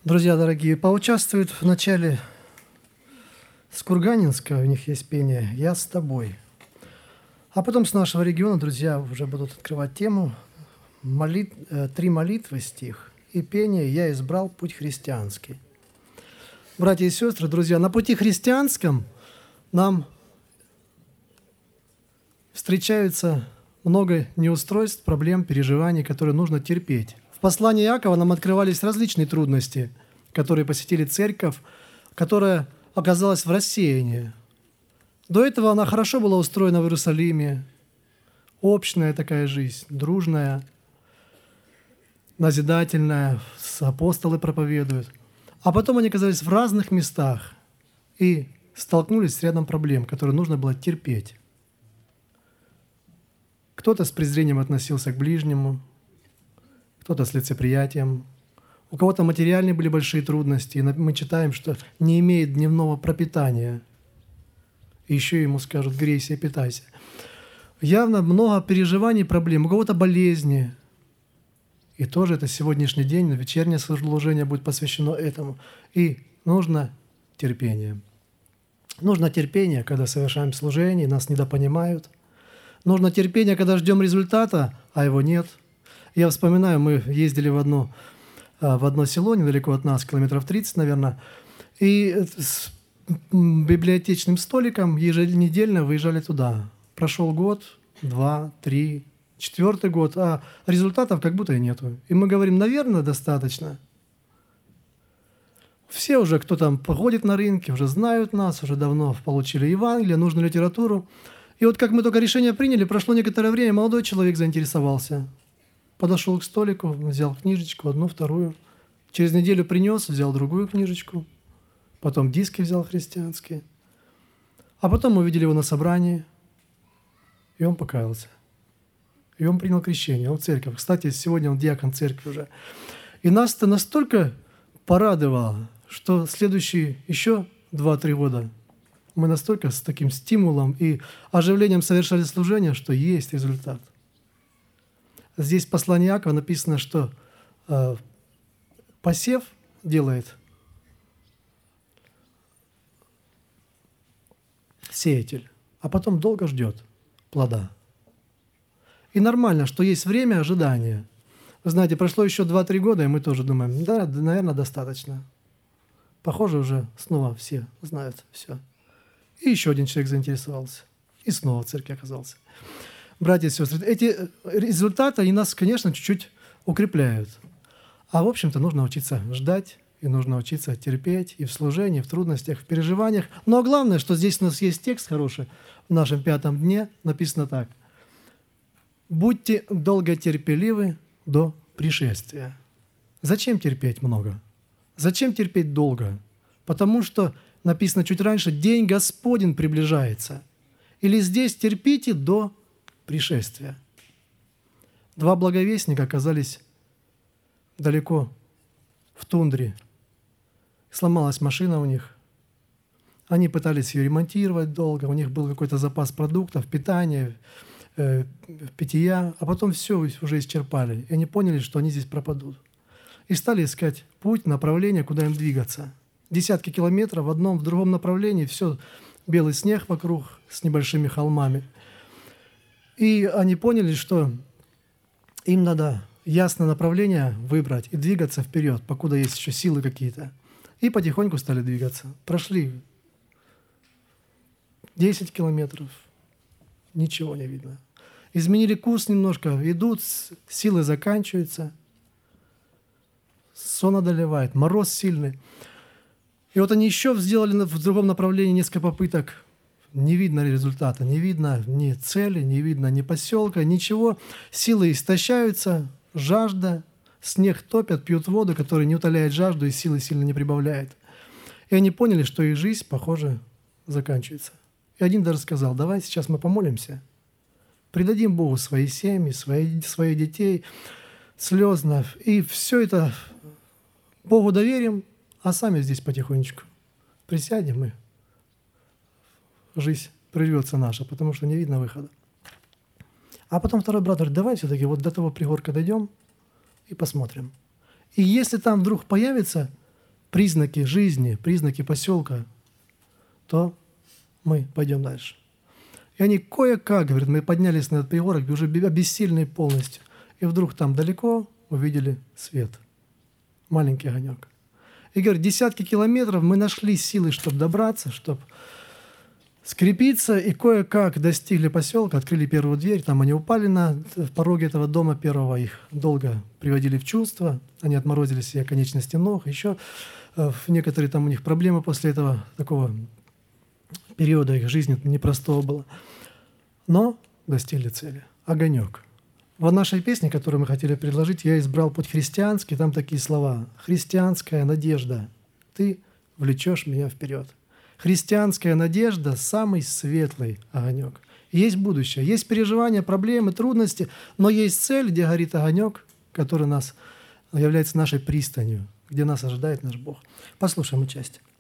Друзья дорогие, поучаствуют в начале с Курганинска, у них есть пение «Я с тобой». А потом с нашего региона друзья уже будут открывать тему «Три молитвы» стих и пение «Я избрал путь христианский». Братья и сестры, друзья, на пути христианском нам встречаются много неустройств, проблем, переживаний, которые нужно терпеть. В послании Иакова нам открывались различные трудности, которые посетили церковь, которая оказалась в рассеянии. До этого она хорошо была устроена в Иерусалиме, общная такая жизнь, дружная, назидательная, апостолы проповедуют. А потом они оказались в разных местах и столкнулись с рядом проблем, которые нужно было терпеть. Кто-то с презрением относился к ближнему, кто-то с лицеприятием. У кого-то материальные были большие трудности, и мы читаем, что не имеет дневного пропитания. И еще ему скажут: грейся и питайся. Явно много переживаний, проблем. У кого-то болезни. И тоже это сегодняшний день, вечернее служение будет посвящено этому. И нужно терпение. Нужно терпение, когда совершаем служение, нас недопонимают. Нужно терпение, когда ждем результата, а его нет. Я вспоминаю, мы ездили в одно село недалеко от нас, километров 30, наверное, и с библиотечным столиком еженедельно выезжали туда. Прошел год, 2, 3, 4 год, а результатов как будто и нету. И мы говорим: наверное, достаточно. Все уже, кто там походит на рынке, уже знают нас, уже давно получили Евангелие, нужную литературу. И вот как мы только решение приняли, прошло некоторое время, молодой человек заинтересовался. Подошел к столику, взял книжечку, одну, вторую. Через неделю принес, взял другую книжечку. Потом диски взял христианские. А потом мы увидели его на собрании, и он покаялся. И он принял крещение, он в церковь. Кстати, сегодня он диакон церкви уже. И нас это настолько порадовало, что следующие еще 2-3 года мы настолько с таким стимулом и оживлением совершали служение, что есть результат. Здесь в послании Иакова написано, что посев делает сеятель, а потом долго ждет плода. И нормально, что есть время ожидания. Вы знаете, прошло еще 2-3 года, и мы тоже думаем: да, наверное, достаточно. Похоже, уже снова все знают все. И еще один человек заинтересовался. И снова в церкви оказался. Братья и сестры, эти результаты, они нас, конечно, чуть-чуть укрепляют. А в общем-то нужно учиться ждать, и нужно учиться терпеть и в служении, и в трудностях, в переживаниях. Но главное, что здесь у нас есть текст хороший, в нашем 5 дне написано так: «Будьте долготерпеливы до пришествия». Зачем терпеть много? Зачем терпеть долго? Потому что написано чуть раньше: «День Господень приближается». Или здесь: «Терпите до пришествия». 2 благовестника оказались далеко в тундре. Сломалась машина у них. Они пытались ее ремонтировать долго, у них был какой-то запас продуктов, питания, питья, а потом все уже исчерпали. И они поняли, что они здесь пропадут. И стали искать путь, направление, куда им двигаться. Десятки километров в одном, в другом направлении, все белый снег вокруг с небольшими холмами. И они поняли, что им надо ясное направление выбрать и двигаться вперед, покуда есть еще силы какие-то. И потихоньку стали двигаться. Прошли 10 километров, ничего не видно. Изменили курс немножко, идут, силы заканчиваются, сон одолевает, мороз сильный. И вот они еще сделали в другом направлении несколько попыток. Не видно результата, не видно ни цели, не видно ни поселка, ничего. Силы истощаются, жажда, снег топят, пьют воду, которая не утоляет жажду и силы сильно не прибавляет. И они поняли, что их жизнь, похоже, заканчивается. И один даже сказал: давай сейчас мы помолимся, предадим Богу свои семьи, своих детей, слезно, и все это Богу доверим, а сами здесь потихонечку присядем, и жизнь прервется наша, потому что не видно выхода. А потом второй брат говорит: давай все-таки вот до того пригорка дойдем и посмотрим. И если там вдруг появится признаки жизни, признаки поселка, то мы пойдем дальше. И они кое-как, говорят, мы поднялись на этот пригорок, уже бессильные полностью. И вдруг там далеко увидели свет. Маленький огонек. И говорят, десятки километров мы нашли силы, чтобы добраться, чтобы скрепиться, и кое-как достигли поселка, открыли первую дверь, там они упали на пороге этого дома первого, их долго приводили в чувство, они отморозили себе конечности ног, еще некоторые там у них проблемы после этого такого периода их жизни непростого было. Но достигли цели. Огонек. В нашей песне, которую мы хотели предложить, я избрал путь христианский, там такие слова. Христианская надежда, ты влечешь меня вперед. Христианская надежда – самый светлый огонек. Есть будущее, есть переживания, проблемы, трудности, но есть цель, где горит огонек, который является нашей пристанью, где нас ожидает наш Бог. Послушаем участие.